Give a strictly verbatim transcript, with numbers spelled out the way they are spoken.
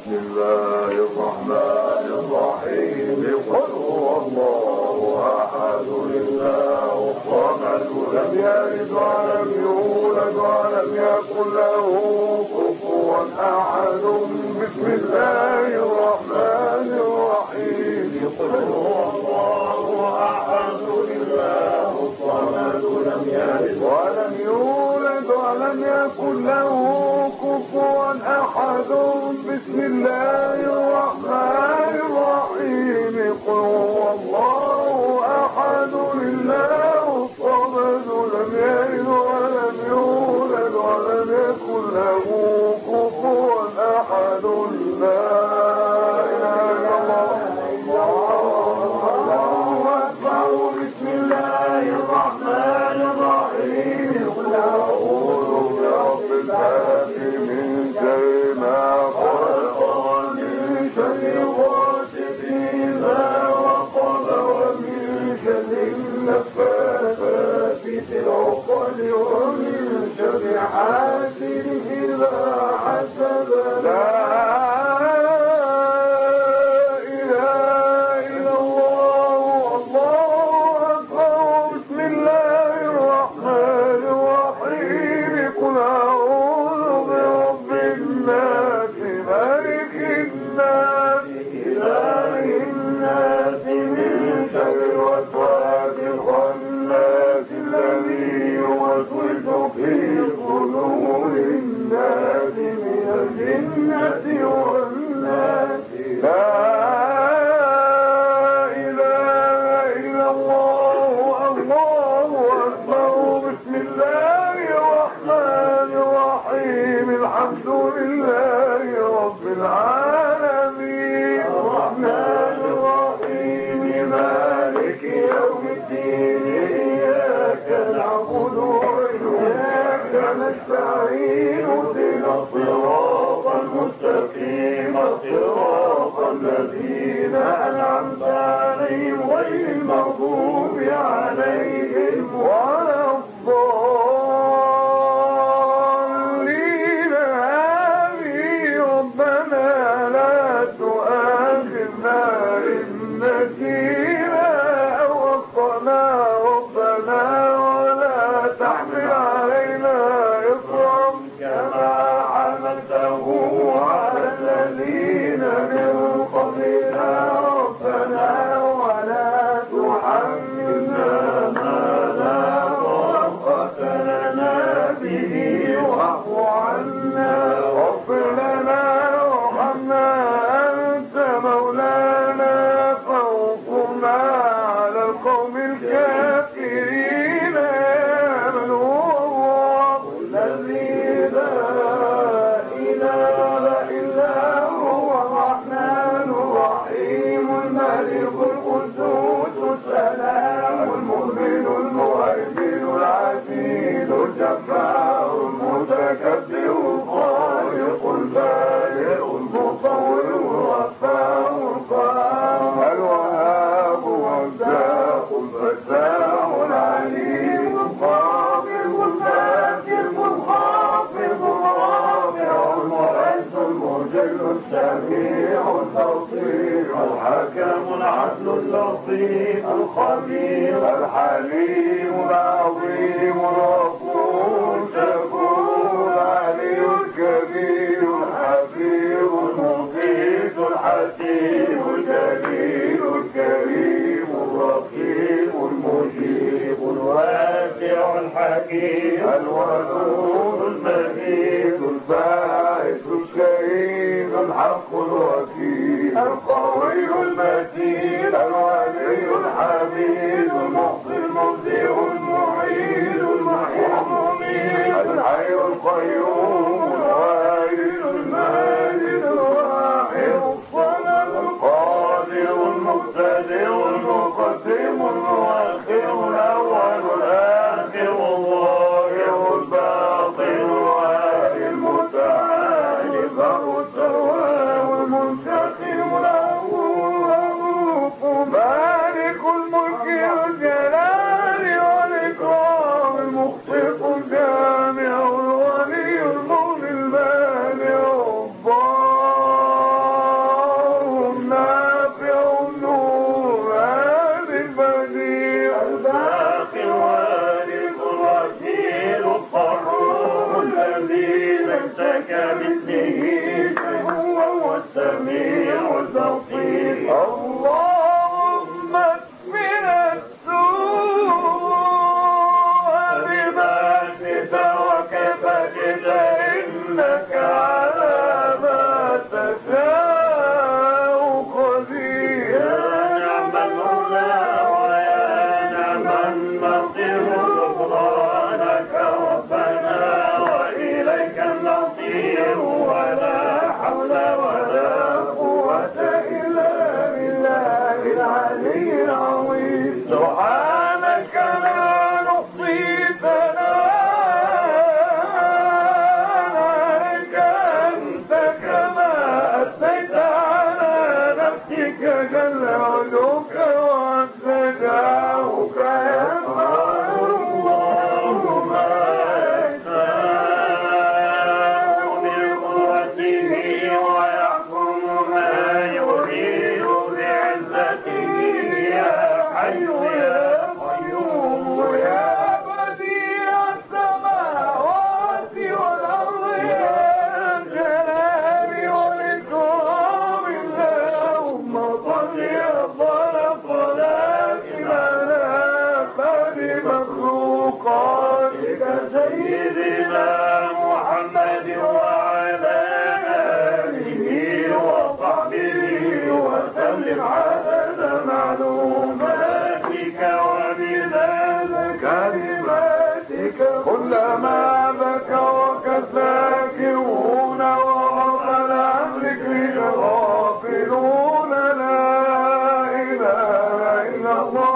بسم الله الرحمن الرحيم قل هو الله أحد الله الصمد لم يلد ولم يولد ولم يكن له كفوا أحد بسم الله الرحمن الرحيم قل هو الله أحد الله الصمد لم يلد ولم يولد ولم يكن له كفوا أحد بسم الله الرحمن الرحيم قل هو الله أحد الله الصمد لم يلد ولم يولد ولم يكن له كفوا أحد لا إله إلا الله أكبر بسم الله الرحمن الرحيم قل أعوذ برب الفلق من شر ما خلق ومن شر غاسق إذا وقب ومن شر النفاثات في العقد ومن شر حاسد إذا حسد لا إله إلا الله الله أكبر بسم الله الرحمن الرحيم قل أعوذ برب الناس ملك الناس إله الناس من شر الوسواس الخناس الذي يوسوس في صدور الناس من الجنة والناس لا إله إلا الله الله أكبر بسم الله الرحمن الرحيم الحمد لله رب العالمين الرحمن الرحيم مالك يوم الدين إياك نعبد وإياك نستعين اهدنا الصراط المستقيم صراط الذين أنعمت عليهم غير المغضوب عليهم ولا الضالين آمين ربنا لا تؤاخذنا إن نسينا أو أخطأنا ربنا ولا تحمل علينا إصرا كما حملته على الذين من قبلنا ربنا ولا تحملنا ما لا طاقة لنا به واعف عنا واغفر لنا وارحمنا أنت مولانا فانصرنا على القوم الكافرين آمنوا الله الذي لا إله إلا هو الرحمن الرحيم الملك القدوس السلام المؤمن المهيمن العزيز الجبار المتكبر الخالق البارئ المصور الغفار القهار الوهاب الرزاق الفتاح العليم القابض الباسط الخافض الرافع المعز المجل السميع البصير الحكم العدل اللطيف الخبير الحليم العظيم الغفور الشكور العلي الكبير الحفيظ المقيت الحكيم الجليل الكريم الرقيب المجيب الواسع الحكيم الودود المجيد الباعث الكريم الحق الوكيل القوي المتين الولي الحميد المحصي المبدع المعيد المحيي المميت الحي القيوم الوارث الماجد الواحد الصمد القادر المبتدئ المقدم المؤخر الاول الاخر الظاهر الباطن العالي المتعالي السواء المنتقم العفو مالك الملك والجلال والإكرام المخطئ الجامع الولي المولى المانع الضار الله